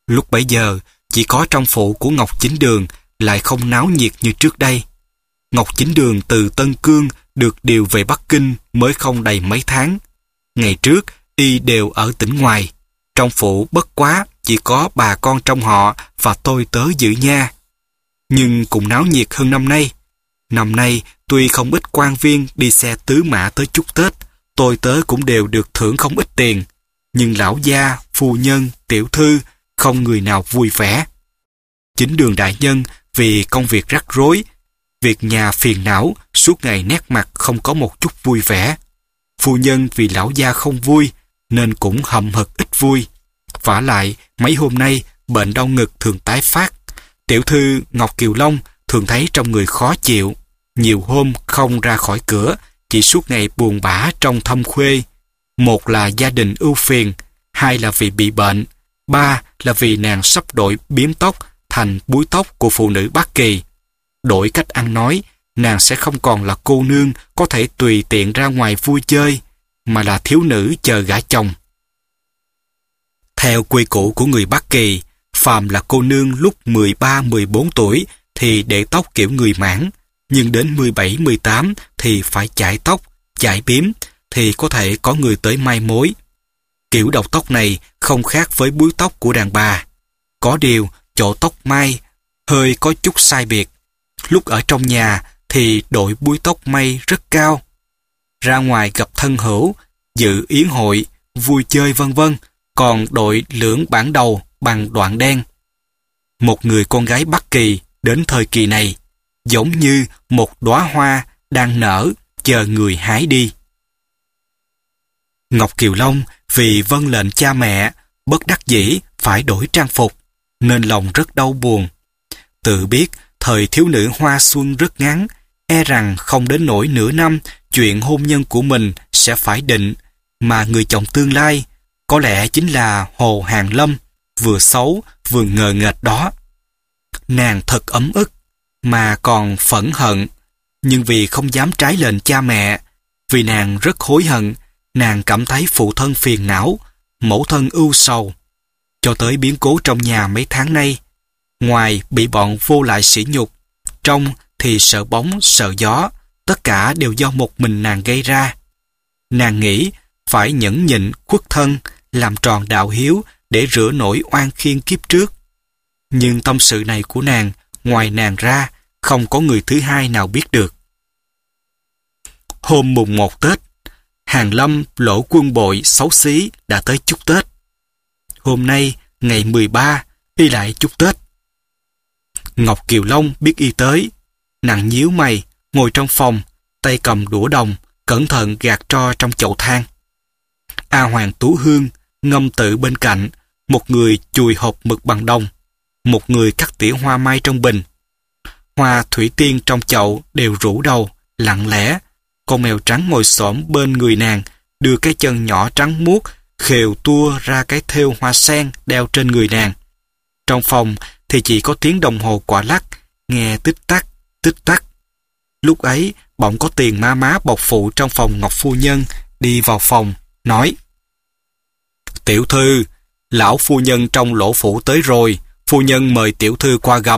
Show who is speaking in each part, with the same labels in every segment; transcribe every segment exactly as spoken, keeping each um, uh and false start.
Speaker 1: Lúc bấy giờ, chỉ có trong phủ của Ngọc Chính Đường lại không náo nhiệt như trước đây. Ngọc Chính Đường từ Tân Cương được điều về Bắc Kinh mới không đầy mấy tháng. Ngày trước, y đều ở tỉnh ngoài. Trong phủ bất quá chỉ có bà con trong họ và tôi tớ giữ nha. Nhưng cũng náo nhiệt hơn năm nay. Năm nay, tuy không ít quan viên đi xe tứ mã tới chúc Tết, tôi tớ cũng đều được thưởng không ít tiền. Nhưng lão gia, phu nhân, tiểu thư, không người nào vui vẻ. Chính Đường đại nhân vì công việc rắc rối, việc nhà phiền não, suốt ngày nét mặt không có một chút vui vẻ. Phu nhân vì lão gia không vui, nên cũng hậm hực ít vui. Vả lại, mấy hôm nay, bệnh đau ngực thường tái phát. Tiểu thư Ngọc Kiều Long thường thấy trong người khó chịu. Nhiều hôm không ra khỏi cửa, chỉ suốt ngày buồn bã trong thâm khuê. Một là gia đình ưu phiền, hai là vì bị bệnh, ba là vì nàng sắp đổi biếm tóc thành búi tóc của phụ nữ Bắc Kỳ. Đổi cách ăn nói, nàng sẽ không còn là cô nương có thể tùy tiện ra ngoài vui chơi, mà là thiếu nữ chờ gả chồng. Theo quy củ của người Bắc Kỳ, phàm là cô nương lúc mười ba mười bốn tuổi thì để tóc kiểu người Mãn, nhưng đến mười bảy mười tám thì phải chải tóc, chải biếm thì có thể có người tới mai mối. Kiểu đầu tóc này không khác với búi tóc của đàn bà. Có điều, chỗ tóc mai hơi có chút sai biệt. Lúc ở trong nhà thì đội búi tóc may rất cao. Ra ngoài gặp thân hữu, dự yến hội, vui chơi vân vân, còn đội lưỡng bản đầu bằng đoạn đen. Một người con gái Bắc Kỳ đến thời kỳ này, giống như một đóa hoa đang nở, chờ người hái đi. Ngọc Kiều Long vì vâng lệnh cha mẹ, bất đắc dĩ phải đổi trang phục, nên lòng rất đau buồn. Tự biết thời thiếu nữ hoa xuân rất ngắn, e rằng không đến nỗi nửa năm chuyện hôn nhân của mình sẽ phải định, mà người chồng tương lai có lẽ chính là Hồ Hàn Lâm, vừa xấu vừa ngờ nghệch đó. Nàng thật ấm ức, mà còn phẫn hận, nhưng vì không dám trái lệnh cha mẹ, vì nàng rất hối hận, nàng cảm thấy phụ thân phiền não, mẫu thân ưu sầu. Cho tới biến cố trong nhà mấy tháng nay, ngoài bị bọn vô lại sỉ nhục, trong thì sợ bóng, sợ gió, tất cả đều do một mình nàng gây ra. Nàng nghĩ phải nhẫn nhịn, khuất thân, làm tròn đạo hiếu để rửa nổi oan khiên kiếp trước. Nhưng tâm sự này của nàng, ngoài nàng ra, không có người thứ hai nào biết được. Hôm mùng một Tết, Hàn Lâm Lỗ Quân Bội xấu xí đã tới chúc Tết. Hôm nay, ngày mười ba, y lại chúc Tết. Ngọc Kiều Long biết y tới, nàng nhíu mày, ngồi trong phòng, tay cầm đũa đồng, cẩn thận gạt tro trong chậu than. A Hoàng Tú Hương, Ngâm Tự bên cạnh, một người chùi hộp mực bằng đồng, một người cắt tỉa hoa mai trong bình. Hoa thủy tiên trong chậu đều rũ đầu, lặng lẽ. Con mèo trắng ngồi xổm bên người nàng, đưa cái chân nhỏ trắng muốt, khều tua ra cái thêu hoa sen đeo trên người nàng. Trong phòng thì chỉ có tiếng đồng hồ quả lắc, nghe tích tắc, tích tắc. Lúc ấy, bỗng có Tiền ma má bọc phụ trong phòng Ngọc Phu Nhân đi vào phòng, nói: Tiểu thư, lão phu nhân trong Lỗ phủ tới rồi, phu nhân mời tiểu thư qua gặp.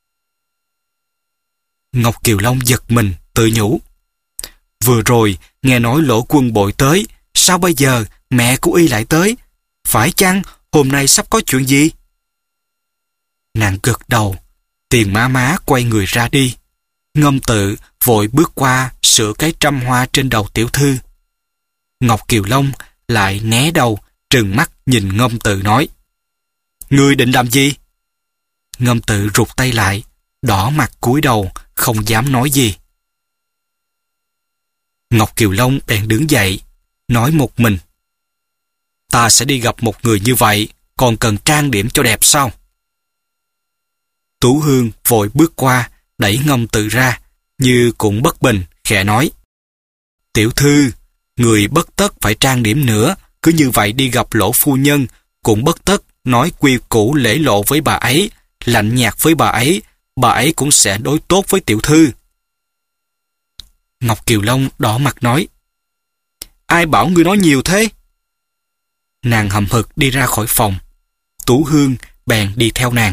Speaker 1: Ngọc Kiều Long giật mình, tự nhủ: Vừa rồi, nghe nói Lỗ Quân Bội tới, sao bây giờ mẹ của y lại tới? Phải chăng hôm nay sắp có chuyện gì? Nàng gật đầu, Tiền má má quay người ra đi. Ngâm Tự vội bước qua sửa cái trăm hoa trên đầu tiểu thư. Ngọc Kiều Long lại né đầu, trừng mắt nhìn Ngâm Tự nói: Ngươi định làm gì? Ngâm Tự rụt tay lại, đỏ mặt cúi đầu, không dám nói gì. Ngọc Kiều Long bèn đứng dậy, nói một mình: Ta sẽ đi gặp một người như vậy, còn cần trang điểm cho đẹp sao? Tú Hương vội bước qua, đẩy Ngâm Tự ra, như cũng bất bình, khẽ nói: Tiểu thư, người bất tất phải trang điểm nữa, cứ như vậy đi gặp Lỗ phu nhân, cũng bất tất nói quy củ lễ lộ với bà ấy, lạnh nhạt với bà ấy, bà ấy cũng sẽ đối tốt với tiểu thư. Ngọc Kiều Long đỏ mặt nói: Ai bảo ngươi nói nhiều thế? Nàng hậm hực đi ra khỏi phòng. Tú Hương bèn đi theo nàng.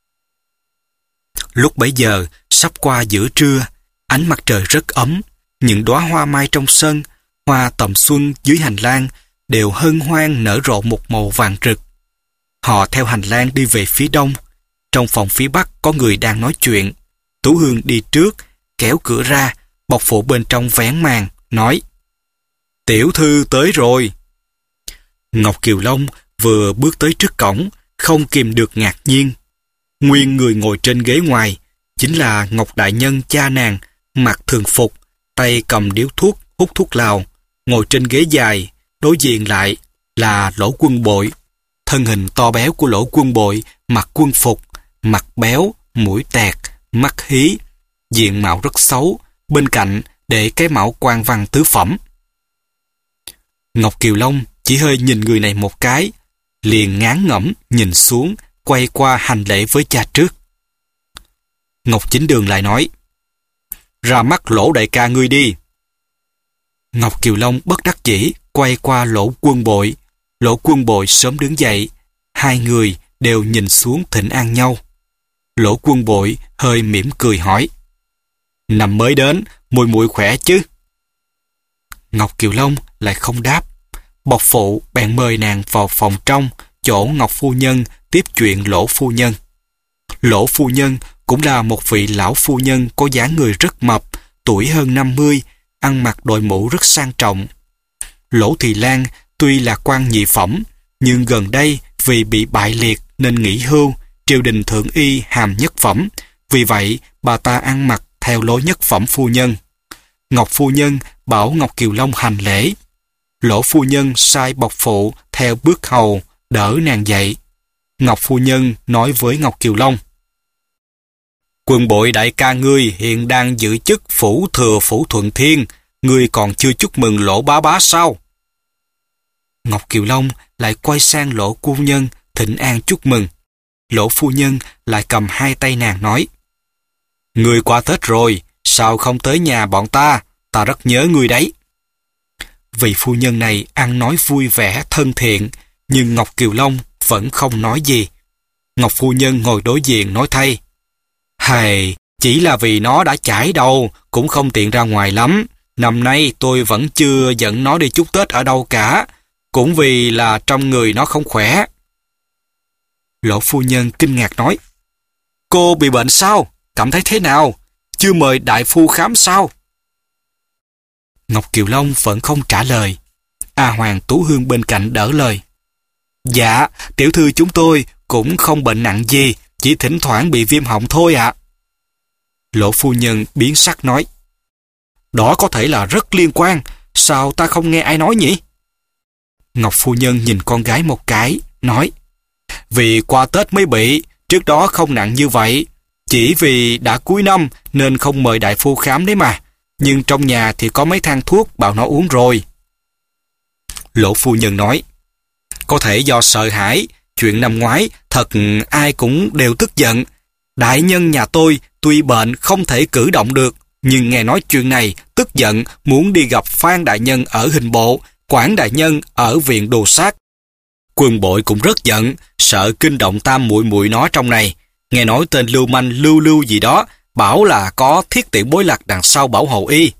Speaker 1: Lúc bấy giờ, sắp qua giữa trưa, ánh mặt trời rất ấm, những đóa hoa mai trong sân, hoa tầm xuân dưới hành lang đều hân hoan nở rộ một màu vàng rực. Họ theo hành lang đi về phía đông. Trong phòng phía bắc có người đang nói chuyện. Tú Hương đi trước, kéo cửa ra, bọc phụ bên trong vén màn, nói: "Tiểu thư tới rồi." Ngọc Kiều Long vừa bước tới trước cổng, không kìm được ngạc nhiên. Nguyên người ngồi trên ghế ngoài chính là Ngọc Đại Nhân cha nàng, mặc thường phục, tay cầm điếu thuốc, hút thuốc lào, ngồi trên ghế dài. Đối diện lại là Lỗ Quân Bội. Thân hình to béo của Lỗ Quân Bội mặc quân phục, mặt béo, mũi tẹt, mắt hí, diện mạo rất xấu, bên cạnh để cái mão quan văn tứ phẩm. Ngọc Kiều Long chỉ hơi nhìn người này một cái, liền ngán ngẩm nhìn xuống, quay qua hành lễ với cha trước. Ngọc Chính Đường lại nói: "Ra mắt Lỗ đại ca ngươi đi." Ngọc Kiều Long bất đắc dĩ quay qua Lỗ Quân Bội. Lỗ Quân Bội sớm đứng dậy, hai người đều nhìn xuống thỉnh an nhau. Lỗ Quân Bội hơi mỉm cười hỏi: "Năm mới đến, muội muội khỏe chứ?" Ngọc Kiều Long lại không đáp. Bộc phụ bèn mời nàng vào phòng trong, chỗ Ngọc phu nhân tiếp chuyện Lỗ phu nhân. Lỗ phu nhân cũng là một vị lão phu nhân có dáng người rất mập, tuổi hơn năm mươi, ăn mặc đội mũ rất sang trọng. Lỗ Thị Lan tuy là quan nhị phẩm, nhưng gần đây vì bị bại liệt nên nghỉ hưu, triều đình thượng y hàm nhất phẩm, vì vậy bà ta ăn mặc theo lối nhất phẩm phu nhân. Ngọc phu nhân bảo Ngọc Kiều Long hành lễ. Lỗ phu nhân sai bộc phụ theo bước hầu đỡ nàng dậy. Ngọc phu nhân nói với Ngọc Kiều Long: "Quân Bội đại ca ngươi hiện đang giữ chức phủ thừa phủ Thuận Thiên, ngươi còn chưa chúc mừng Lỗ bá bá sao?" Ngọc Kiều Long lại quay sang Lỗ phu nhân thỉnh an chúc mừng. Lỗ phu nhân lại cầm hai tay nàng nói: "Ngươi qua Tết rồi, sao không tới nhà bọn ta? Ta rất nhớ ngươi đấy." Vị phu nhân này ăn nói vui vẻ thân thiện, nhưng Ngọc Kiều Long vẫn không nói gì. Ngọc phu nhân ngồi đối diện nói thay: "Hầy, chỉ là vì nó đã chải đầu, cũng không tiện ra ngoài lắm. Năm nay tôi vẫn chưa dẫn nó đi chúc Tết ở đâu cả, cũng vì là trong người nó không khỏe." Lỗ phu nhân kinh ngạc nói: "Cô bị bệnh sao? Cảm thấy thế nào? Chưa mời đại phu khám sao?" Ngọc Kiều Long vẫn không trả lời. A Hoàng Tú Hương bên cạnh đỡ lời: "Dạ, tiểu thư chúng tôi cũng không bệnh nặng gì, chỉ thỉnh thoảng bị viêm họng thôi ạ." Lỗ phu nhân biến sắc nói: "Đó có thể là rất liên quan, sao ta không nghe ai nói nhỉ?" Ngọc phu nhân nhìn con gái một cái, nói: "Vì qua Tết mới bị, trước đó không nặng như vậy. Chỉ vì đã cuối năm nên không mời đại phu khám đấy mà. Nhưng trong nhà thì có mấy thang thuốc bảo nó uống rồi." Lỗ phu nhân nói: "Có thể do sợ hãi, chuyện năm ngoái thật ai cũng đều tức giận. Đại nhân nhà tôi tuy bệnh không thể cử động được, nhưng nghe nói chuyện này tức giận muốn đi gặp Phan đại nhân ở hình bộ, Quản đại nhân ở viện đồ sát. Quân Bội cũng rất giận, sợ kinh động tam muội muội nó trong này. Nghe nói tên lưu manh lưu lưu gì đó, bảo là có thiết tiễn bối lạc đằng sau bảo hộ y."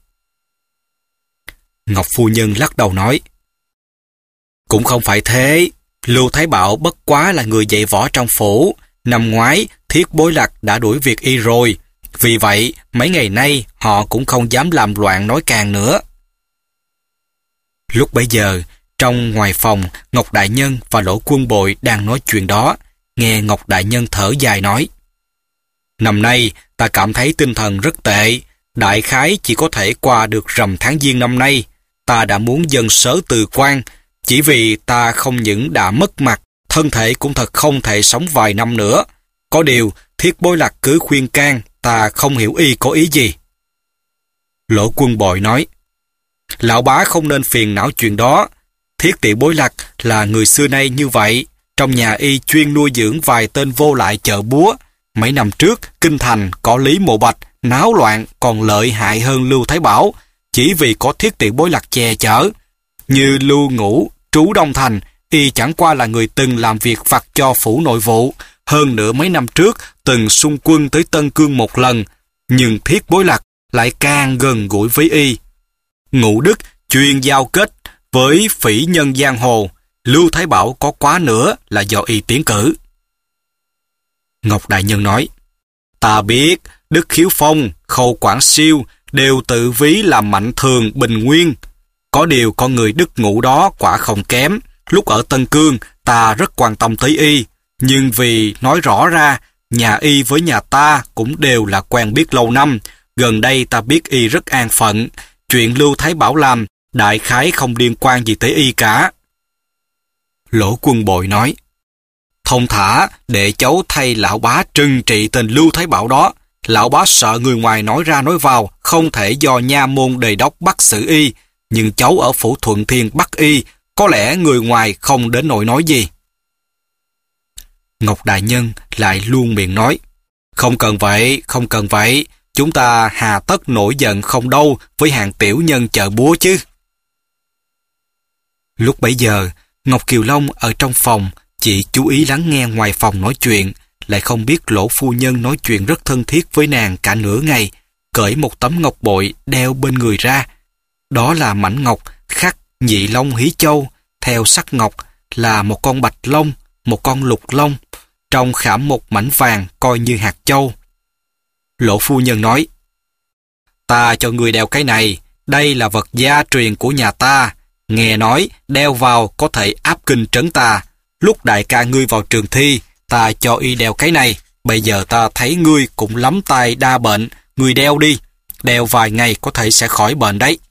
Speaker 1: Ngọc phu nhân lắc đầu nói: "Cũng không phải thế. Lưu Thái Bảo bất quá là người dạy võ trong phủ. Năm ngoái, thiết bối lạc đã đuổi việc y rồi. Vì vậy, mấy ngày nay họ cũng không dám làm loạn nói càng nữa." Lúc bấy giờ, trong ngoài phòng, Ngọc Đại Nhân và Lỗ Quân Bội đang nói chuyện đó. Nghe Ngọc Đại Nhân thở dài nói: "Năm nay, ta cảm thấy tinh thần rất tệ. Đại khái chỉ có thể qua được rằm tháng Giêng năm nay. Ta đã muốn dâng sớ từ quan, chỉ vì ta không những đã mất mặt, thân thể cũng thật không thể sống vài năm nữa. Có điều, thiết bối lạc cứ khuyên can, ta không hiểu y có ý gì." Lỗ Quân Bội nói: "Lão bá không nên phiền não chuyện đó. Thiết tiễn bối lạc là người xưa nay như vậy. Trong nhà y chuyên nuôi dưỡng vài tên vô lại chợ búa. Mấy năm trước, kinh thành có Lý Mộ Bạch, náo loạn còn lợi hại hơn Lưu Thái Bảo, chỉ vì có thiết tiễn bối lạc che chở. Như Lưu Ngũ, trú Đông Thành, y chẳng qua là người từng làm việc vặt cho phủ nội vụ, hơn nữa mấy năm trước từng xung quân tới Tân Cương một lần, nhưng Thiết Bối Lạc lại càng gần gũi với y. Ngũ Đức chuyên giao kết với phỉ nhân giang hồ, Lưu Thái Bảo có quá nữa là do y tiến cử. Ngọc Đại Nhân nói, ta biết Đức Khiếu Phong, Khâu Quảng Siêu đều tự ví là mạnh thường bình nguyên. Có điều con người Đức Ngũ đó quả không kém. Lúc ở Tân Cương ta rất quan tâm tới y, nhưng vì nói rõ ra nhà y với nhà ta cũng đều là quen biết lâu năm. Gần đây ta biết y rất an phận. Chuyện Lưu Thái Bảo làm đại khái không liên quan gì tới y cả. Lỗ Quân Bội nói, thông thả để cháu thay lão bá trừng trị tên Lưu Thái Bảo đó. Lão bá sợ người ngoài nói ra nói vào, không thể do nha môn đề đốc bắt xử y, nhưng cháu ở phủ Thuận Thiên bắt y, có lẽ người ngoài không đến nỗi nói gì. Ngọc Đại Nhân lại luôn miệng nói, không cần vậy, không cần vậy, chúng ta hà tất nổi giận không đâu với hàng tiểu nhân chợ búa chứ. Lúc bấy giờ, Ngọc Kiều Long ở trong phòng, chỉ chú ý lắng nghe ngoài phòng nói chuyện, lại không biết Lỗ phu nhân nói chuyện rất thân thiết với nàng cả nửa ngày, cởi một tấm ngọc bội đeo bên người ra. Đó là mảnh ngọc khắc nhị long hí châu, theo sắc ngọc là một con bạch long, một con lục long, trong khảm một mảnh vàng coi như hạt châu. Lỗ phu nhân nói, ta cho người đeo cái này, đây là vật gia truyền của nhà ta, nghe nói đeo vào có thể áp kinh trấn ta. Lúc đại ca ngươi vào trường thi, ta cho y đeo cái này, bây giờ ta thấy ngươi cũng lắm tai đa bệnh, ngươi đeo đi, đeo vài ngày có thể sẽ khỏi bệnh đấy.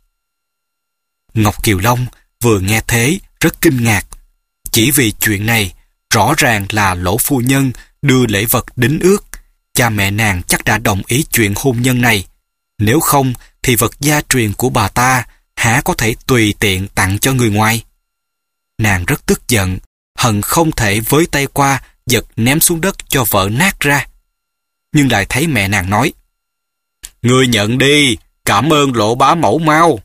Speaker 1: Ngọc Kiều Long vừa nghe thế rất kinh ngạc. Chỉ vì chuyện này, rõ ràng là Lỗ phu nhân đưa lễ vật đính ước, cha mẹ nàng chắc đã đồng ý chuyện hôn nhân này. Nếu không thì vật gia truyền của bà ta há có thể tùy tiện tặng cho người ngoài. Nàng rất tức giận, hận không thể với tay qua giật ném xuống đất cho vỡ nát ra. Nhưng lại thấy mẹ nàng nói, ngươi nhận đi, cảm ơn Lỗ bá mẫu mau.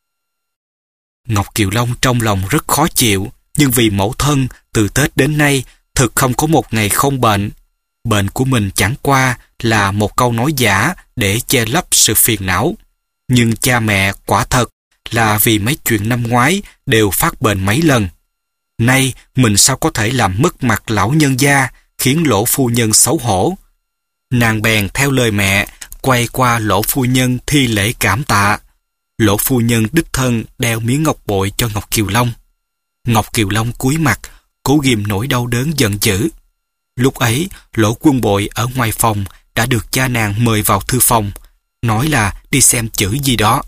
Speaker 1: Ngọc Kiều Long trong lòng rất khó chịu, nhưng vì mẫu thân từ Tết đến nay thực không có một ngày không bệnh. Bệnh của mình chẳng qua là một câu nói giả để che lấp sự phiền não. Nhưng cha mẹ quả thật là vì mấy chuyện năm ngoái đều phát bệnh mấy lần. Nay mình sao có thể làm mất mặt lão nhân gia, khiến Lỗ phu nhân xấu hổ. Nàng bèn theo lời mẹ, quay qua Lỗ phu nhân thi lễ cảm tạ. Lỗ phu nhân đích thân đeo miếng ngọc bội cho Ngọc Kiều Long. Ngọc Kiều Long cúi mặt, cố ghìm nỗi đau đớn giận dữ. Lúc ấy, Lỗ Quân Bội ở ngoài phòng đã được cha nàng mời vào thư phòng, nói là đi xem chữ gì đó.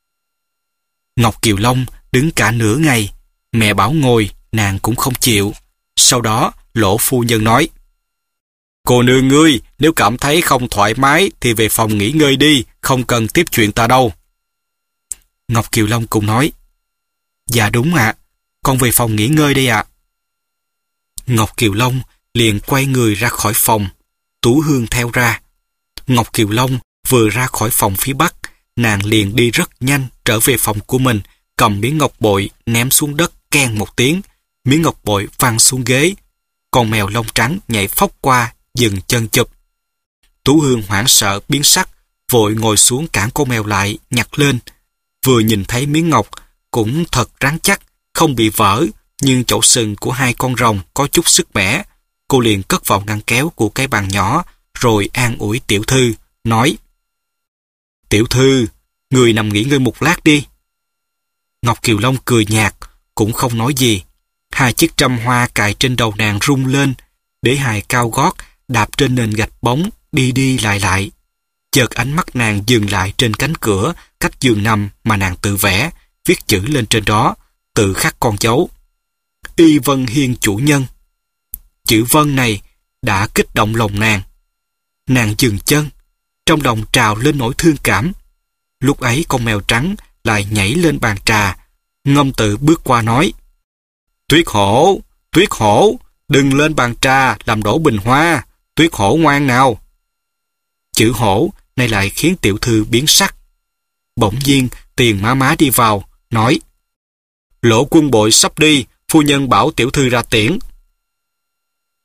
Speaker 1: Ngọc Kiều Long đứng cả nửa ngày, mẹ bảo ngồi, nàng cũng không chịu. Sau đó, Lỗ phu nhân nói, cô nương ngươi, nếu cảm thấy không thoải mái thì về phòng nghỉ ngơi đi, không cần tiếp chuyện ta đâu. Ngọc Kiều Long cũng nói, dạ đúng ạ, con về phòng nghỉ ngơi đây ạ. Ngọc Kiều Long liền quay người ra khỏi phòng, Tú Hương theo ra. Ngọc Kiều Long vừa ra khỏi phòng phía bắc, nàng liền đi rất nhanh trở về phòng của mình, cầm miếng ngọc bội ném xuống đất keng một tiếng, miếng ngọc bội văng xuống ghế. Con mèo lông trắng nhảy phóc qua, dừng chân chụp. Tú Hương hoảng sợ biến sắc, vội ngồi xuống cản con mèo lại, nhặt lên. Vừa nhìn thấy miếng ngọc, cũng thật rắn chắc, không bị vỡ, nhưng chỗ sừng của hai con rồng có chút sức mẻ. Cô liền cất vào ngăn kéo của cái bàn nhỏ, rồi an ủi tiểu thư, nói, tiểu thư, người nằm nghỉ ngơi một lát đi. Ngọc Kiều Long cười nhạt, cũng không nói gì. Hai chiếc trâm hoa cài trên đầu nàng rung lên, để hài cao gót đạp trên nền gạch bóng, đi đi lại lại. Chợt ánh mắt nàng dừng lại trên cánh cửa cách giường nằm mà nàng tự vẽ, viết chữ lên trên đó, tự khắc con dấu. Y Vân Hiên chủ nhân. Chữ Vân này đã kích động lòng nàng. Nàng dừng chân, trong lòng trào lên nỗi thương cảm. Lúc ấy con mèo trắng lại nhảy lên bàn trà, ngâm tự bước qua nói, Tuyết Hổ, Tuyết Hổ, đừng lên bàn trà làm đổ bình hoa, Tuyết Hổ ngoan nào. Chữ hổ nay lại khiến tiểu thư biến sắc. Bỗng nhiên Tiền má má đi vào, nói, Lỗ Quân Bội sắp đi, phu nhân bảo tiểu thư ra tiễn.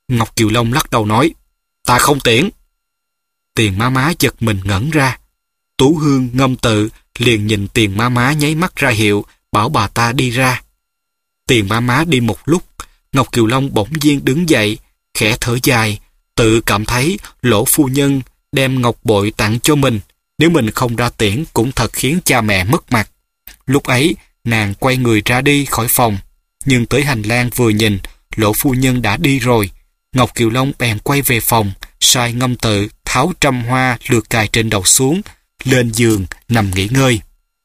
Speaker 1: Ngọc Kiều Long lắc đầu nói, ta không tiễn. Tiền má má giật mình ngẩn ra. Tú Hương ngâm tự liền nhìn Tiền má má nháy mắt ra hiệu, bảo bà ta đi ra. Tiền má má đi một lúc, Ngọc Kiều Long bỗng nhiên đứng dậy, khẽ thở dài, tự cảm thấy Lỗ phu nhân đem ngọc bội tặng cho mình, nếu mình không ra tiễn cũng thật khiến cha mẹ mất mặt. Lúc ấy, nàng quay người ra đi khỏi phòng, nhưng tới hành lang vừa nhìn, Lỗ phu nhân đã đi rồi. Ngọc Kiều Long bèn quay về phòng, sai ngâm tự tháo trăm hoa lược cài trên đầu xuống, lên giường nằm nghỉ ngơi.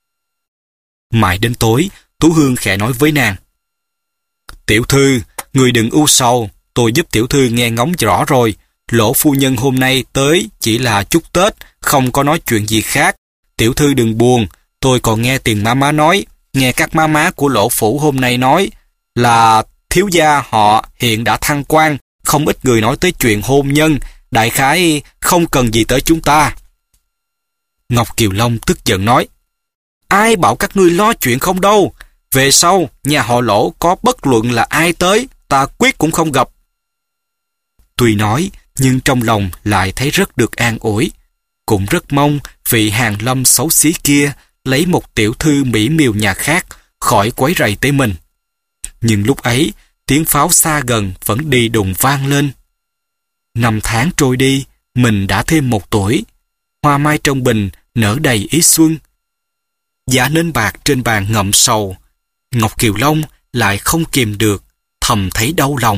Speaker 1: Mãi đến tối, Tú Hương khẽ nói với nàng, tiểu thư, người đừng ưu sầu, tôi giúp tiểu thư nghe ngóng rõ rồi. Lỗ phu nhân hôm nay tới chỉ là chúc Tết, không có nói chuyện gì khác. Tiểu thư đừng buồn, tôi còn nghe Tiền má má nói, nghe các má má của Lỗ phủ hôm nay nói là thiếu gia họ hiện đã thăng quan, không ít người nói tới chuyện hôn nhân, đại khái không cần gì tới chúng ta. Ngọc Kiều Long tức giận nói, ai bảo các ngươi lo chuyện không đâu, về sau nhà họ Lỗ có bất luận là ai tới, ta quyết cũng không gặp. Tuy nói, nhưng trong lòng lại thấy rất được an ủi, cũng rất mong vị Hàn Lâm xấu xí kia lấy một tiểu thư mỹ miều nhà khác khỏi quấy rầy tới mình. Nhưng lúc ấy, tiếng pháo xa gần vẫn đi đùng vang lên. Năm tháng trôi đi, mình đã thêm một tuổi. Hoa mai trong bình nở đầy ý xuân. Giá nến bạc trên bàn ngậm sầu. Ngọc Kiều Long lại không kìm được, thầm thấy đau lòng.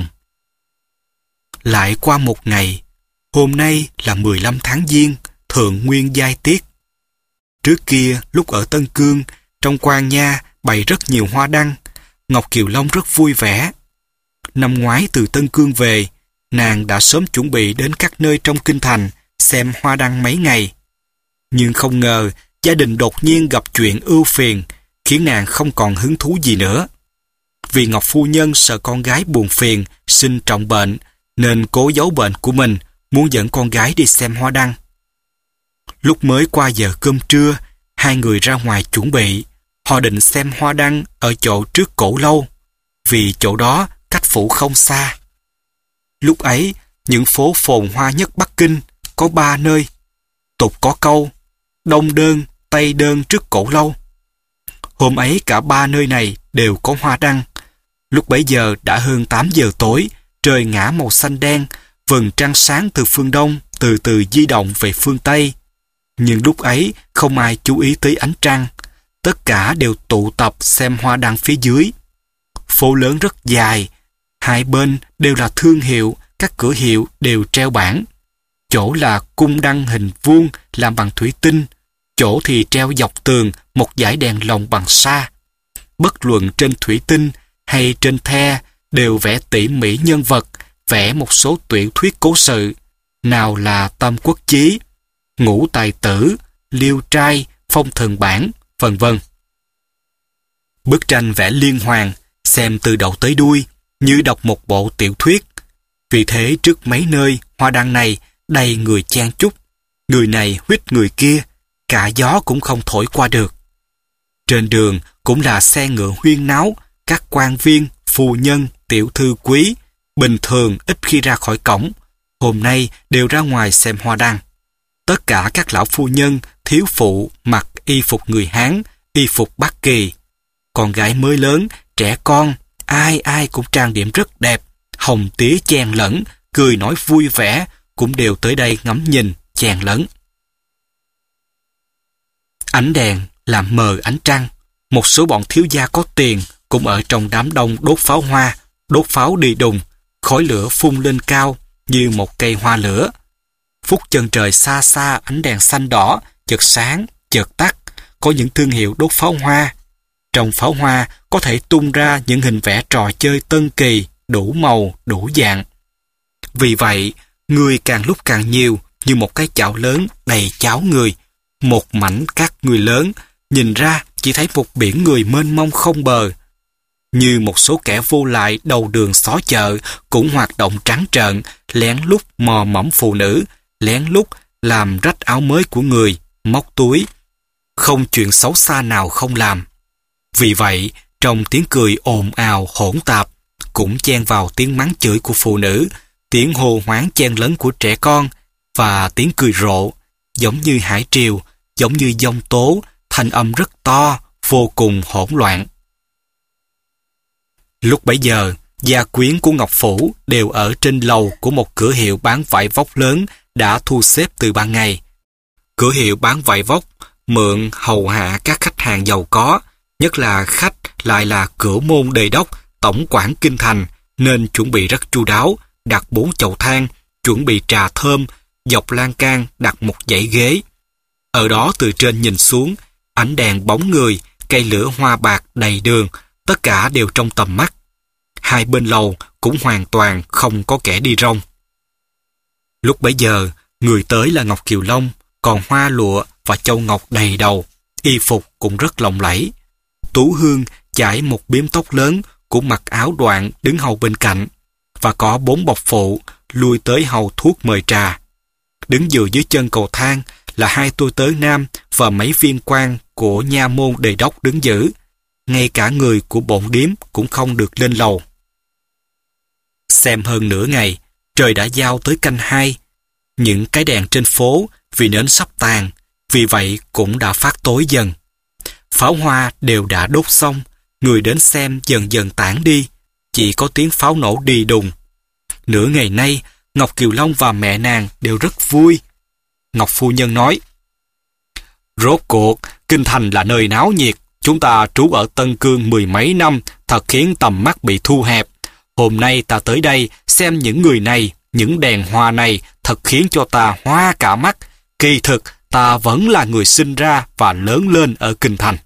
Speaker 1: Lại qua một ngày, hôm nay là mười lăm tháng Giêng, thượng nguyên giai tiết. Trước kia, lúc ở Tân Cương, trong quan nha bày rất nhiều hoa đăng, Ngọc Kiều Long rất vui vẻ. Năm ngoái từ Tân Cương về, nàng đã sớm chuẩn bị đến các nơi trong kinh thành xem hoa đăng mấy ngày. Nhưng không ngờ, gia đình đột nhiên gặp chuyện ưu phiền, khiến nàng không còn hứng thú gì nữa. Vì Ngọc phu nhân sợ con gái buồn phiền, sinh trọng bệnh, nên cố giấu bệnh của mình, muốn dẫn con gái đi xem hoa đăng. Lúc mới qua giờ cơm trưa, hai người ra ngoài chuẩn bị. Họ định xem hoa đăng ở chỗ trước cổ lâu, vì chỗ đó cách phủ không xa. Lúc ấy, những phố phồn hoa nhất Bắc Kinh có ba nơi. Tục có câu, đông đơn, tây đơn trước cổ lâu. Hôm ấy cả ba nơi này đều có hoa đăng. Lúc bấy giờ đã hơn tám giờ tối, trời ngả màu xanh đen, vầng trăng sáng từ phương đông từ từ di động về phương tây. Nhưng lúc ấy không ai chú ý tới ánh trăng, tất cả đều tụ tập xem hoa đăng phía dưới. Phố lớn rất dài, hai bên đều là thương hiệu, các cửa hiệu đều treo bảng. Chỗ là cung đăng hình vuông làm bằng thủy tinh, chỗ thì treo dọc tường một dải đèn lồng bằng sa. Bất luận trên thủy tinh hay trên the đều vẽ tỉ mỉ nhân vật, vẽ một số tiểu thuyết cố sự, nào là Tam Quốc Chí, Ngũ Tài Tử, Liêu Trai, Phong Thần Bản, vân vân. Bức tranh vẽ liên hoàn, xem từ đầu tới đuôi, như đọc một bộ tiểu thuyết. Vì thế trước mấy nơi hoa đăng này đầy người chen chúc, người này huýt người kia, cả gió cũng không thổi qua được. Trên đường cũng là xe ngựa huyên náo, các quan viên, phu nhân, tiểu thư quý, bình thường ít khi ra khỏi cổng, hôm nay đều ra ngoài xem hoa đăng. Tất cả các lão phu nhân, thiếu phụ mặc y phục người Hán, y phục Bắc Kỳ. Con gái mới lớn, trẻ con, ai ai cũng trang điểm rất đẹp, hồng tía chen lẫn, cười nói vui vẻ, cũng đều tới đây ngắm nhìn, chen lẫn. Ánh đèn làm mờ ánh trăng, một số bọn thiếu gia có tiền cũng ở trong đám đông đốt pháo hoa, đốt pháo đi đùng, khói lửa phun lên cao như một cây hoa lửa. Phút chân trời xa xa ánh đèn xanh đỏ, chợt sáng, chợt tắt, có những thương hiệu đốt pháo hoa. Trong pháo hoa có thể tung ra những hình vẽ trò chơi tân kỳ, đủ màu, đủ dạng. Vì vậy, người càng lúc càng nhiều, như một cái chảo lớn đầy cháo người. Một mảnh cát người lớn, nhìn ra chỉ thấy một biển người mênh mông không bờ. Như một số kẻ vô lại đầu đường xó chợ cũng hoạt động trắng trợn, lén lút mò mẫm phụ nữ, lén lút làm rách áo mới của người, móc túi. Không chuyện xấu xa nào không làm. Vì vậy, trong tiếng cười ồn ào hỗn tạp, cũng chen vào tiếng mắng chửi của phụ nữ, tiếng hô hoáng chen lấn của trẻ con và tiếng cười rộ, giống như hải triều, giống như giông tố, thanh âm rất to, vô cùng hỗn loạn. Lúc bấy giờ, gia quyến của Ngọc Phủ đều ở trên lầu của một cửa hiệu bán vải vóc lớn đã thu xếp từ ban ngày. Cửa hiệu bán vải vóc mượn hầu hạ các khách hàng giàu có, nhất là khách lại là cửa môn đề đốc, tổng quản kinh thành, nên chuẩn bị rất chu đáo, đặt bốn chậu than, chuẩn bị trà thơm, dọc lan can đặt một dãy ghế. Ở đó từ trên nhìn xuống, ánh đèn bóng người, cây lửa hoa bạc đầy đường, tất cả đều trong tầm mắt. Hai bên lầu cũng hoàn toàn không có kẻ đi rong. Lúc bấy giờ, người tới là Ngọc Kiều Long, còn hoa lụa và châu ngọc đầy đầu, y phục cũng rất lộng lẫy. Tú Hương chải một bím tóc lớn, cũng mặc áo đoạn đứng hầu bên cạnh, và có bốn bộc phụ lui tới hầu thuốc mời trà. Đứng dựa dưới chân cầu thang là hai tôi tớ nam và mấy viên quan của nha môn đề đốc đứng giữ. Ngay cả người của bổn điếm cũng không được lên lầu. Xem hơn nửa ngày, trời đã giao tới canh hai. Những cái đèn trên phố vì nến sắp tàn, vì vậy cũng đã phát tối dần. Pháo hoa đều đã đốt xong, người đến xem dần dần tản đi, chỉ có tiếng pháo nổ đi đùng. Nửa ngày nay, Ngọc Kiều Long và mẹ nàng đều rất vui. Ngọc phu nhân nói, rốt cuộc, kinh thành là nơi náo nhiệt, chúng ta trú ở Tân Cương mười mấy năm, thật khiến tầm mắt bị thu hẹp. Hôm nay ta tới đây xem những người này, những đèn hoa này thật khiến cho ta hoa cả mắt. Kỳ thực, ta vẫn là người sinh ra và lớn lên ở kinh thành.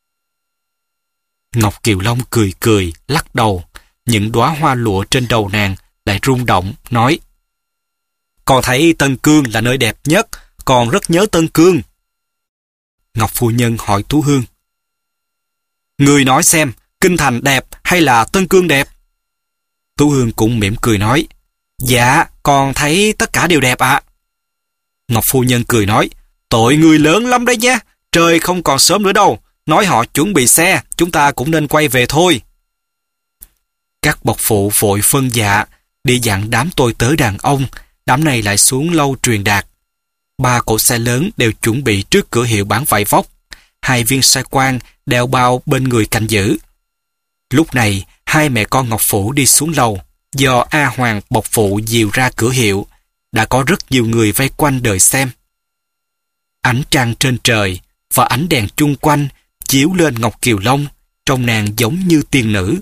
Speaker 1: Ngọc Kiều Long cười cười, lắc đầu. Những đóa hoa lụa trên đầu nàng lại rung động, nói, con thấy Tân Cương là nơi đẹp nhất, con rất nhớ Tân Cương. Ngọc phu nhân hỏi Tú Hương, người nói xem, kinh thành đẹp hay là Tân Cương đẹp? Tú Hương cũng mỉm cười nói, dạ, con thấy tất cả đều đẹp ạ. À. Ngọc phu nhân cười nói, tội người lớn lắm đấy nhé, trời không còn sớm nữa đâu, nói họ chuẩn bị xe, chúng ta cũng nên quay về thôi. Các bộc phụ vội phân dạ, đi dặn đám tôi tớ đàn ông, đám này lại xuống lâu truyền đạt. Ba cỗ xe lớn đều chuẩn bị trước cửa hiệu bán vải vóc, hai viên sai quan đeo bao bên người canh giữ. Lúc này, hai mẹ con Ngọc Phủ đi xuống lầu, do A Hoàng bộc phụ dìu ra cửa hiệu, đã có rất nhiều người vây quanh đợi xem. Ánh trăng trên trời và ánh đèn chung quanh chiếu lên Ngọc Kiều Long, trông nàng giống như tiên nữ.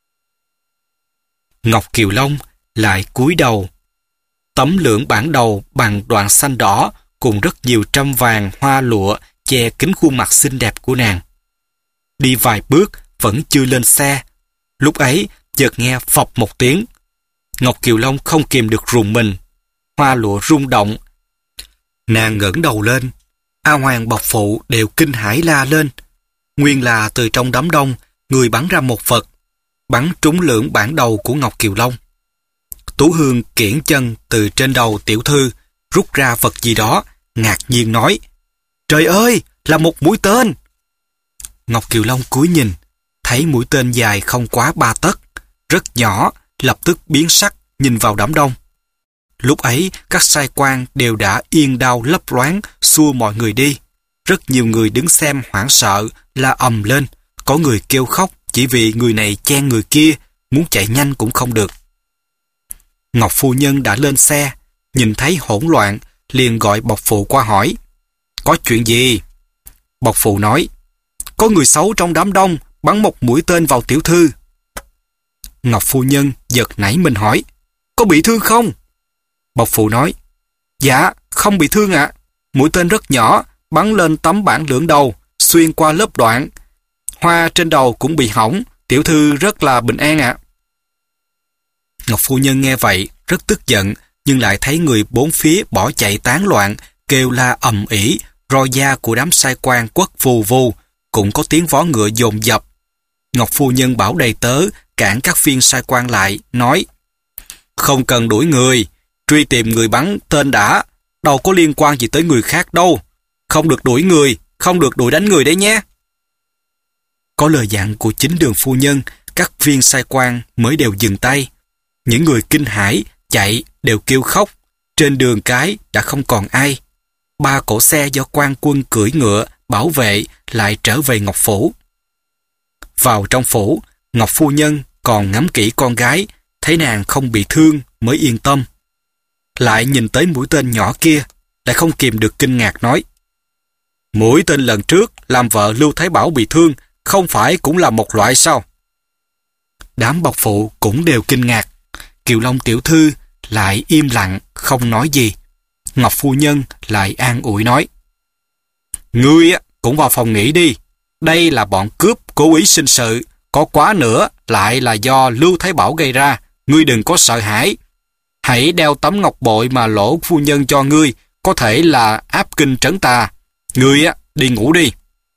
Speaker 1: Ngọc Kiều Long lại cúi đầu. Tấm lưỡng bản đầu bằng đoạn xanh đỏ cùng rất nhiều trăm vàng hoa lụa che kín khuôn mặt xinh đẹp của nàng. Đi vài bước vẫn chưa lên xe. Lúc ấy chợt nghe phập một tiếng. Ngọc Kiều Long không kìm được rùng mình. Hoa lụa rung động. Nàng ngẩng đầu lên. A Hoàng bộc phụ đều kinh hãi la lên. Nguyên là từ trong đám đông, người bắn ra một vật, bắn trúng lưỡng bản đầu của Ngọc Kiều Long. Tú Hương kiễng chân từ trên đầu tiểu thư, rút ra vật gì đó, ngạc nhiên nói, trời ơi, là một mũi tên. Ngọc Kiều Long cúi nhìn, thấy mũi tên dài không quá ba tấc, rất nhỏ, lập tức biến sắc nhìn vào đám đông. Lúc ấy, các sai quan đều đã yên đao lấp loáng, xua mọi người đi. Rất nhiều người đứng xem hoảng sợ, la ầm lên, có người kêu khóc chỉ vì người này chen người kia, muốn chạy nhanh cũng không được. Ngọc phu nhân đã lên xe, nhìn thấy hỗn loạn, liền gọi bộc phụ qua hỏi, có chuyện gì? Bộc phụ nói, có người xấu trong đám đông, bắn một mũi tên vào tiểu thư. Ngọc phu nhân giật nảy mình hỏi, có bị thương không? Bộc phụ nói, dạ, không bị thương ạ. À. Mũi tên rất nhỏ, bắn lên tấm bảng lưỡng đầu, xuyên qua lớp đoạn. Hoa trên đầu cũng bị hỏng, tiểu thư rất là bình an ạ. À. Ngọc phu nhân nghe vậy, rất tức giận, nhưng lại thấy người bốn phía bỏ chạy tán loạn, kêu la ầm ĩ, roi da của đám sai quan quất vù vù, cũng có tiếng vó ngựa dồn dập. Ngọc phu nhân bảo đầy tớ cản các viên sai quan lại, nói, không cần đuổi người, truy tìm người bắn tên đã, đâu có liên quan gì tới người khác đâu, không được đuổi người, không được đuổi đánh người đấy nhé. Có lời dặn của chính đường phu nhân, các viên sai quan mới đều dừng tay. Những người kinh hãi chạy đều kêu khóc. Trên đường cái đã không còn ai. Ba cỗ xe do quan quân cưỡi ngựa bảo vệ lại trở về Ngọc Phủ. Vào trong phủ, Ngọc phu nhân còn ngắm kỹ con gái, thấy nàng không bị thương mới yên tâm. Lại nhìn tới mũi tên nhỏ kia, lại không kìm được kinh ngạc nói: mũi tên lần trước làm vợ Lưu Thái Bảo bị thương, không phải cũng là một loại sao? Đám bọc phụ cũng đều kinh ngạc. Kiều Long tiểu thư lại im lặng không nói gì. Ngọc phu nhân lại an ủi nói: ngươi cũng vào phòng nghỉ đi. Đây là bọn cướp cố ý sinh sự, có quá nữa lại là do Lưu Thái Bảo gây ra. Ngươi đừng có sợ hãi. Hãy đeo tấm ngọc bội mà Lỗ phu nhân cho ngươi, có thể là áp kinh trấn tà. Ngươi á, đi ngủ đi.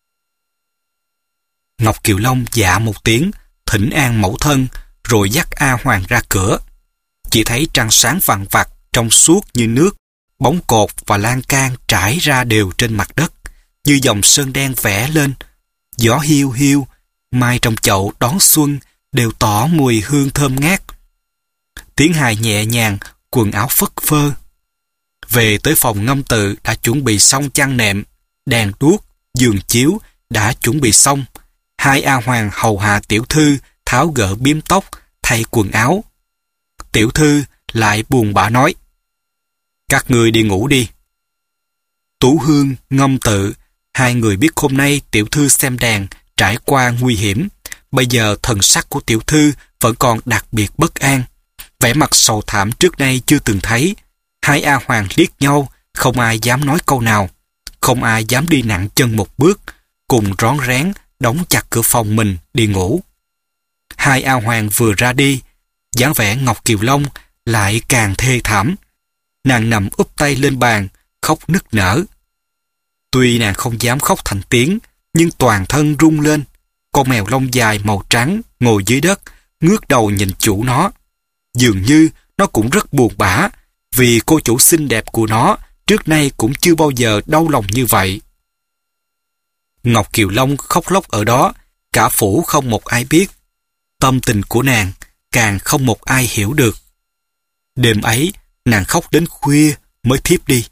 Speaker 1: Ngọc Kiều Long dạ một tiếng, thỉnh an mẫu thân, rồi dắt A Hoàng ra cửa. Chỉ thấy trăng sáng vằng vặc, trong suốt như nước, bóng cột và lan can trải ra đều trên mặt đất, như dòng sơn đen vẽ lên. Gió hiu hiu, mai trong chậu đón xuân đều tỏ mùi hương thơm ngát. Tiếng hài nhẹ nhàng, quần áo phất phơ. Về tới phòng ngâm tự đã chuẩn bị xong chăn nệm, đèn đuốc, giường chiếu đã chuẩn bị xong. Hai A Hoàng hầu hạ tiểu thư tháo gỡ biếm tóc, thay quần áo. Tiểu thư lại buồn bã nói: các ngươi đi ngủ đi. Tú Hương, Ngâm Tự, hai người biết hôm nay tiểu thư xem đàn trải qua nguy hiểm. Bây giờ thần sắc của tiểu thư vẫn còn đặc biệt bất an, vẻ mặt sầu thảm trước nay chưa từng thấy. Hai A Hoàng liếc nhau, không ai dám nói câu nào, không ai dám đi nặng chân một bước, cùng rón rén đóng chặt cửa phòng mình đi ngủ. Hai A Hoàng vừa ra đi, dáng vẻ Ngọc Kiều Long lại càng thê thảm. Nàng nằm úp tay lên bàn, khóc nức nở. Tuy nàng không dám khóc thành tiếng, nhưng toàn thân rung lên. Con mèo lông dài màu trắng ngồi dưới đất, ngước đầu nhìn chủ nó. Dường như nó cũng rất buồn bã, vì cô chủ xinh đẹp của nó trước nay cũng chưa bao giờ đau lòng như vậy. Ngọc Kiều Long khóc lóc ở đó, cả phủ không một ai biết. Tâm tình của nàng càng không một ai hiểu được. Đêm ấy, nàng khóc đến khuya mới thiếp đi.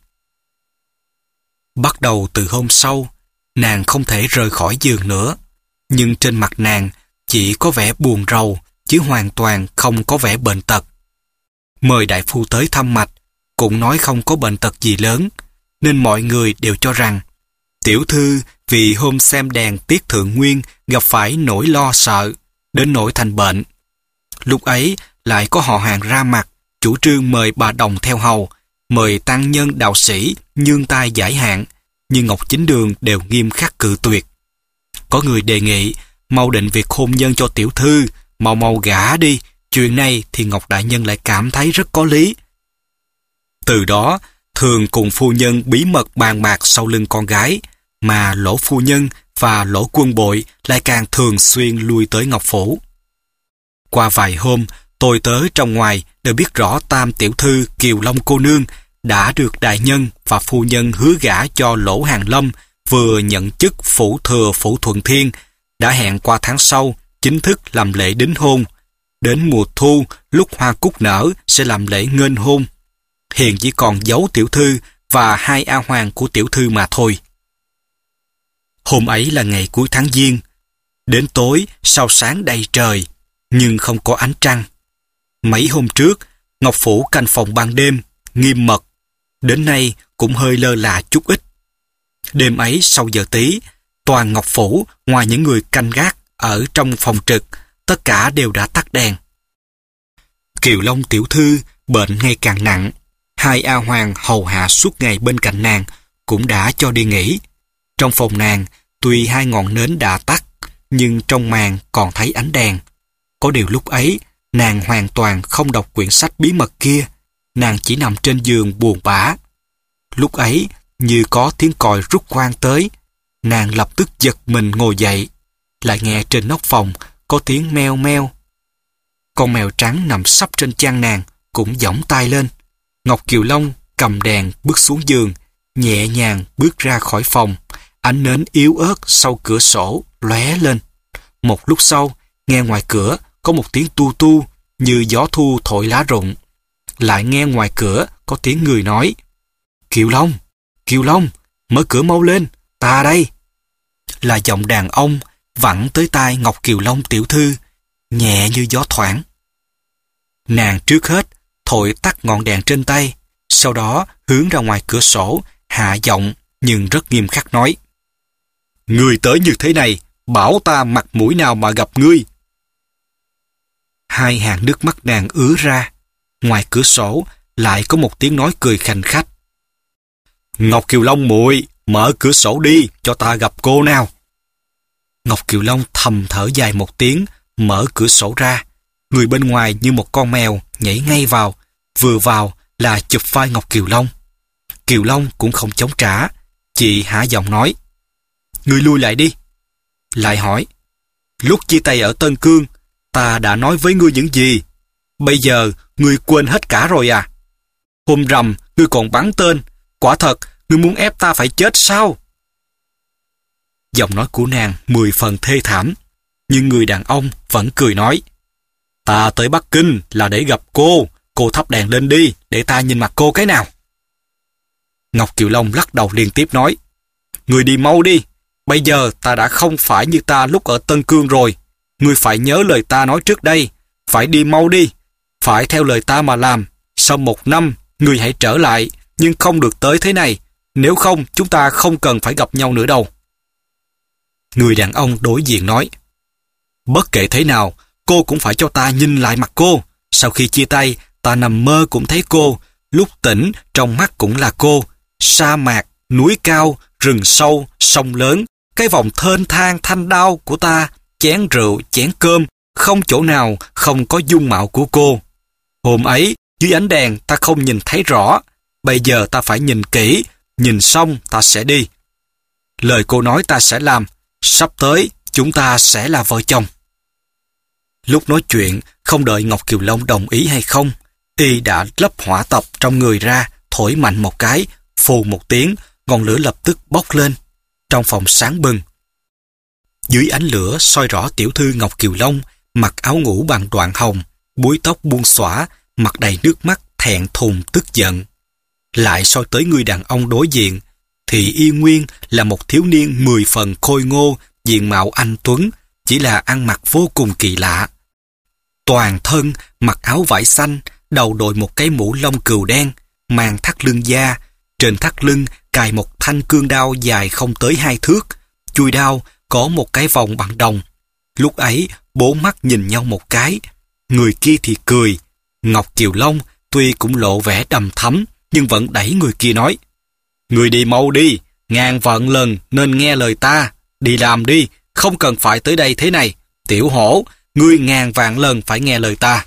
Speaker 1: Bắt đầu từ hôm sau, nàng không thể rời khỏi giường nữa, nhưng trên mặt nàng chỉ có vẻ buồn rầu, chứ hoàn toàn không có vẻ bệnh tật. Mời đại phu tới thăm mạch, cũng nói không có bệnh tật gì lớn, nên mọi người đều cho rằng tiểu thư vì hôm xem đàn tiết thượng nguyên gặp phải nỗi lo sợ, đến nỗi thành bệnh. Lúc ấy lại có họ hàng ra mặt, chủ trương mời bà Đồng theo hầu, mời tăng nhân đạo sĩ nhương tay giải hạn, nhưng Ngọc Chính Đường đều nghiêm khắc cự tuyệt. Có người đề nghị mau định việc hôn nhân cho tiểu thư, mau mau gả đi. Chuyện này thì Ngọc Đại Nhân lại cảm thấy rất có lý. Từ đó, thường cùng phu nhân bí mật bàn bạc sau lưng con gái, mà Lỗ phu nhân và Lỗ quân bội lại càng thường xuyên lui tới Ngọc Phủ. Qua vài hôm, tôi tới trong ngoài đều biết rõ tam tiểu thư Kiều Long cô nương đã được đại nhân và phu nhân hứa gả cho Lỗ Hàng Lâm, vừa nhận chức phủ thừa phủ Thuận Thiên, đã hẹn qua tháng sau chính thức làm lễ đính hôn. Đến mùa thu, lúc hoa cúc nở sẽ làm lễ nghênh hôn. Hiện chỉ còn giấu tiểu thư và hai A Hoàng của tiểu thư mà thôi. Hôm ấy là ngày cuối tháng Giêng. Đến tối, sao sáng đầy trời, nhưng không có ánh trăng. Mấy hôm trước, Ngọc Phủ canh phòng ban đêm, nghiêm mật. Đến nay cũng hơi lơ là chút ít. Đêm ấy sau giờ tí, toàn Ngọc Phủ, ngoài những người canh gác ở trong phòng trực, tất cả đều đã tắt đèn. Kiều Long tiểu thư bệnh ngày càng nặng. Hai A Hoàng hầu hạ suốt ngày bên cạnh nàng cũng đã cho đi nghỉ. Trong phòng nàng, tuy hai ngọn nến đã tắt, nhưng trong màn còn thấy ánh đèn. Có điều lúc ấy, nàng hoàn toàn không đọc quyển sách bí mật kia. Nàng chỉ nằm trên giường buồn bã. Lúc ấy, như có tiếng còi rút khoan tới. Nàng lập tức giật mình ngồi dậy. Lại nghe trên nóc phòng có tiếng meo meo. Con mèo trắng nằm sấp trên chăn nàng cũng giỏng tai lên. Ngọc Kiều Long cầm đèn bước xuống giường, nhẹ nhàng bước ra khỏi phòng. Ánh nến yếu ớt sau cửa sổ lóe lên. Một lúc sau, nghe ngoài cửa có một tiếng tu tu như gió thu thổi lá rụng. lại nghe ngoài cửa có tiếng người nói: Kiều Long, Kiều Long, mở cửa mau lên, ta đây. Là giọng đàn ông vẳng tới tai Ngọc Kiều Long tiểu thư, nhẹ như gió thoảng. Nàng trước hết thổi tắt ngọn đèn trên tay, sau đó hướng ra ngoài cửa sổ, hạ giọng nhưng rất nghiêm khắc nói: Ngươi tới như thế này, bảo ta mặt mũi nào mà gặp ngươi. Hai hàng nước mắt nàng ứa ra. Ngoài cửa sổ lại có một tiếng nói cười khanh khách: Ngọc Kiều Long muội, mở cửa sổ đi, cho ta gặp cô nào. Ngọc Kiều Long thầm thở dài một tiếng, mở cửa sổ ra. Người bên ngoài như một con mèo nhảy ngay vào, vừa vào là chụp vai Ngọc Kiều Long. Kiều Long cũng không chống trả, chị hạ giọng nói: Ngươi lui lại đi. Lại hỏi: Lúc chia tay ở Tân Cương, ta đã nói với ngươi những gì? Bây giờ ngươi quên hết cả rồi à? Hôm rằm ngươi còn bắn tên, quả thật ngươi muốn ép ta phải chết sao? Giọng nói của nàng mười phần thê thảm, nhưng người đàn ông vẫn cười nói: Ta tới Bắc Kinh là để gặp cô, cô thắp đèn lên đi, để ta nhìn mặt cô cái nào. Ngọc Kiều Long lắc đầu liên tiếp nói: Ngươi đi mau đi, bây giờ ta đã không phải như ta lúc ở Tân Cương rồi. Ngươi phải nhớ lời ta nói trước đây, phải đi mau đi, phải theo lời ta mà làm. Sau một năm, ngươi hãy trở lại, nhưng không được tới thế này, nếu không chúng ta không cần phải gặp nhau nữa đâu. Người đàn ông đối diện nói: Bất kể thế nào, cô cũng phải cho ta nhìn lại mặt cô. Sau khi chia tay, ta nằm mơ cũng thấy cô, lúc tỉnh trong mắt cũng là cô. Sa mạc, núi cao, rừng sâu, sông lớn, cái vòng thênh thang thanh đao của ta, chén rượu, chén cơm, không chỗ nào không có dung mạo của cô. Hôm ấy, dưới ánh đèn ta không nhìn thấy rõ, bây giờ ta phải nhìn kỹ, nhìn xong ta sẽ đi. Lời cô nói ta sẽ làm, sắp tới chúng ta sẽ là vợ chồng. Lúc nói chuyện, không đợi Ngọc Kiều Long đồng ý hay không, y đã lấp hỏa tập trong người ra, thổi mạnh một cái, phù một tiếng, ngọn lửa lập tức bốc lên. Trong phòng sáng bừng. Dưới ánh lửa soi rõ tiểu thư Ngọc Kiều Long, mặc áo ngủ bằng đoạn hồng, búi tóc buông xõa, mặt đầy nước mắt thẹn thùng tức giận. Lại soi tới người đàn ông đối diện, thì y nguyên là một thiếu niên mười phần khôi ngô, diện mạo anh tuấn, chỉ là ăn mặc vô cùng kỳ lạ. Toàn thân mặc áo vải xanh, đầu đội một cái mũ lông cừu đen, mang thắt lưng da, trên thắt lưng cài một thanh cương đao dài không tới hai thước, chuôi đao có một cái vòng bằng đồng. Lúc ấy bốn mắt nhìn nhau một cái, người kia thì cười. Ngọc Kiều Long tuy cũng lộ vẻ đầm thắm, nhưng vẫn đẩy người kia nói: Người đi mau đi, ngàn vạn lần nên nghe lời ta, đi làm đi, không cần phải tới đây thế này. Tiểu hổ, ngươi ngàn vạn lần phải nghe lời ta.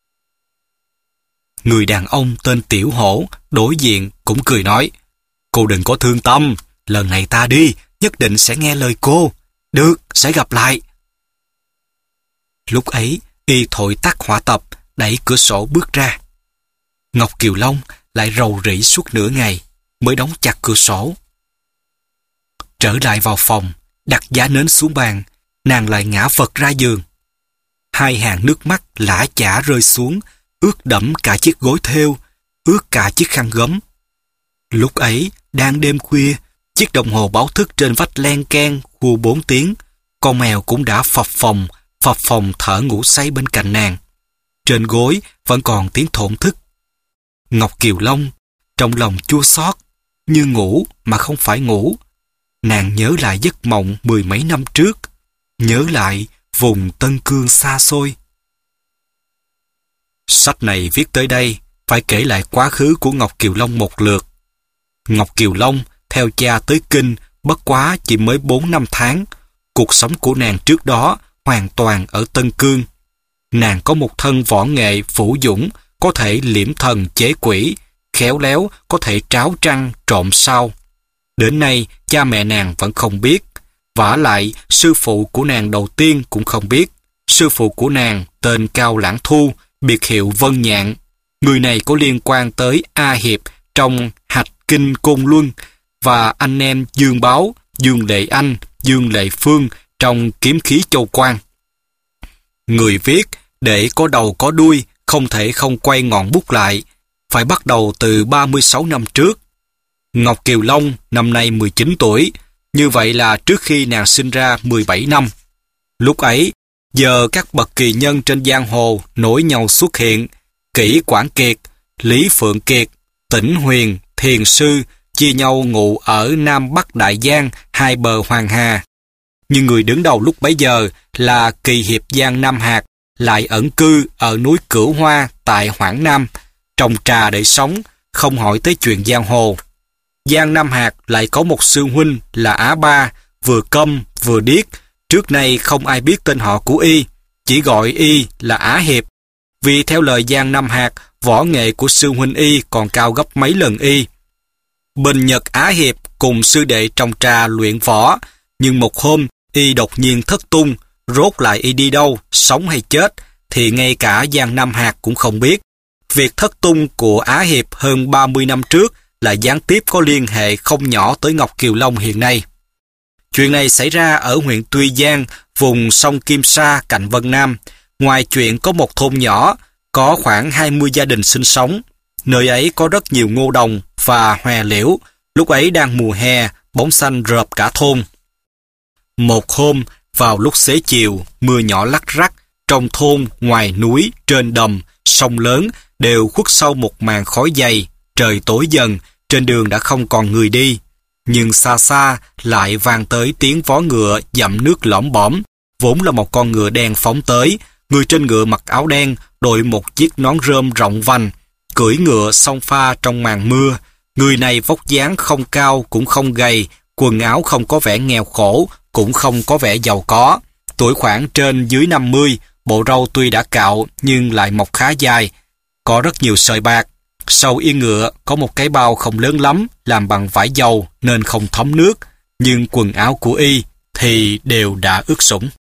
Speaker 1: Người đàn ông tên Tiểu Hổ đối diện cũng cười nói: Cô đừng có thương tâm, lần này ta đi, nhất định sẽ nghe lời cô. Được, sẽ gặp lại. Lúc ấy, y thổi tắt hỏa tập, đẩy cửa sổ bước ra. Ngọc Kiều Long lại rầu rĩ suốt nửa ngày, mới đóng chặt cửa sổ. Trở lại vào phòng, đặt giá nến xuống bàn, nàng lại ngã vật ra giường. Hai hàng nước mắt lã chả rơi xuống, ướt đẫm cả chiếc gối thêu, ướt cả chiếc khăn gấm. Lúc ấy, đang đêm khuya, chiếc đồng hồ báo thức trên vách len keng khua bốn tiếng, con mèo cũng đã phập phồng, phập phồng thở ngủ say bên cạnh nàng. Trên gối vẫn còn tiếng thổn thức. Ngọc Kiều Long trong lòng chua xót, như ngủ mà không phải ngủ. Nàng nhớ lại giấc mộng mười mấy năm trước, nhớ lại vùng Tân Cương xa xôi. Sách này viết tới đây phải kể lại quá khứ của Ngọc Kiều Long một lượt. Ngọc Kiều Long theo cha tới Kinh bất quá chỉ mới bốn năm tháng. Cuộc sống của nàng trước đó hoàn toàn ở Tân Cương. Nàng có một thân võ nghệ vũ dũng, có thể liễm thần chế quỷ, khéo léo có thể tráo trăng trộm sao. Đến nay cha mẹ nàng vẫn không biết. Vả lại sư phụ của nàng đầu tiên cũng không biết. Sư phụ của nàng tên Cao Lãng Thu, biệt hiệu Vân Nhạn. Người này có liên quan tới A Hiệp trong Hạch Kinh Côn Luân và anh em Dương Báo, Dương Lệ Anh, Dương Lệ Phương trong Kiếm Khí Châu Quan. Người viết để có đầu có đuôi, không thể không quay ngọn bút lại. phải bắt đầu từ ba mươi sáu năm trước. Ngọc Kiều Long năm nay mười chín tuổi, như vậy là trước khi nàng sinh ra mười bảy năm. Lúc ấy, giờ các bậc kỳ nhân trên giang hồ nối nhau xuất hiện, Kỷ Quảng Kiệt, Lý Phượng Kiệt, Tĩnh Huyền, Thiền Sư, chia nhau ngụ ở Nam Bắc Đại Giang, hai bờ Hoàng Hà. Nhưng người đứng đầu lúc bấy giờ là kỳ hiệp Giang Nam Hạc, lại ẩn cư ở núi Cửu Hoa tại Hoảng Nam, trồng trà để sống, không hỏi tới chuyện giang hồ. Giang Nam Hạc lại có một sư huynh là Á Ba, vừa câm vừa điếc, trước nay không ai biết tên họ của y, chỉ gọi y là Á Hiệp. Vì theo lời Giang Nam Hạc, võ nghệ của sư huynh y còn cao gấp mấy lần y. Bình Nhật Á Hiệp cùng sư đệ trồng trà luyện võ, nhưng một hôm y đột nhiên thất tung, rốt lại y đi đâu, sống hay chết, thì ngay cả Giang Nam Hạc cũng không biết. Việc thất tung của Á Hiệp hơn ba mươi năm trước là gián tiếp có liên hệ không nhỏ tới Ngọc Kiều Long hiện nay. Chuyện này xảy ra ở huyện Tuy Giang, vùng sông Kim Sa cạnh Vân Nam. Ngoài chuyện có một thôn nhỏ, có khoảng hai mươi gia đình sinh sống. Nơi ấy có rất nhiều ngô đồng và hòe liễu, lúc ấy đang mùa hè, bóng xanh rợp cả thôn. Một hôm, vào lúc xế chiều, mưa nhỏ lắc rắc, trong thôn, ngoài núi, trên đầm, sông lớn đều khuất sau một màn khói dày, trời tối dần, trên đường đã không còn người đi. Nhưng xa xa lại vang tới tiếng vó ngựa dặm nước lõm bõm, vốn là một con ngựa đen phóng tới, người trên ngựa mặc áo đen, đội một chiếc nón rơm rộng vành, cưỡi ngựa xông pha trong màn mưa. Người này vóc dáng không cao cũng không gầy, quần áo không có vẻ nghèo khổ, cũng không có vẻ giàu có. Tuổi khoảng trên dưới năm mươi, bộ râu tuy đã cạo nhưng lại mọc khá dài, có rất nhiều sợi bạc. Sau yên ngựa có một cái bao không lớn lắm, làm bằng vải dầu nên không thấm nước, nhưng quần áo của y thì đều đã ướt sũng.